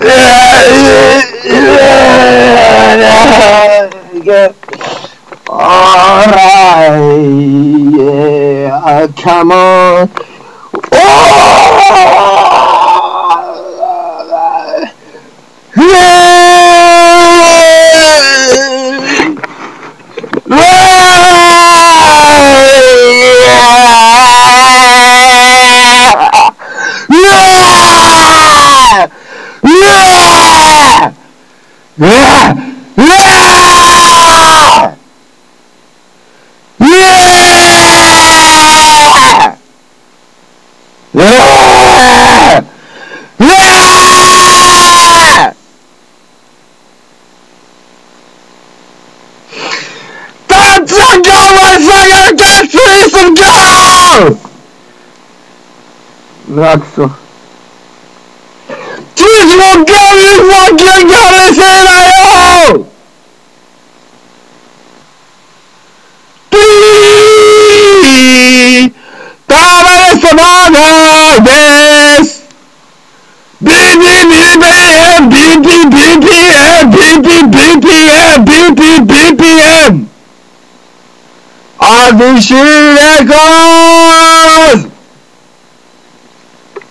Alright, yeah, come on. Maxo. Just won't go, you fucking gotta say that, yo! Tama sa mga bes! BPM! Addition Records!